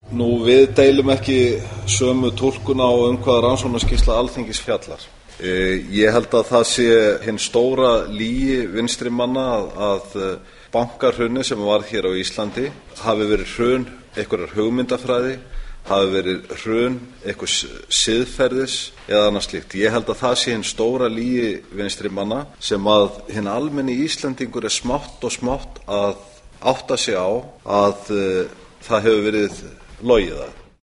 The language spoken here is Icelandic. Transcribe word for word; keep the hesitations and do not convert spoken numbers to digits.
Nú, við deilum ekki sömu túlkun á um hvað rannsóknarskýrsla Alþingis fjallar. Ég held að það sé hin stóra lygi vinstri manna að, að bankahrunið sem var hér á Íslandi hafi verið hrun einhverjar hugmyndafræði, hafi verið hrun einhvers siðferðis eða annað slíkt. Ég held að það sé hin stóra lygi vinstri manna sem að hinn almenni Íslendingur er smátt og smátt að átta sig á að uh, það hefur verið logið að.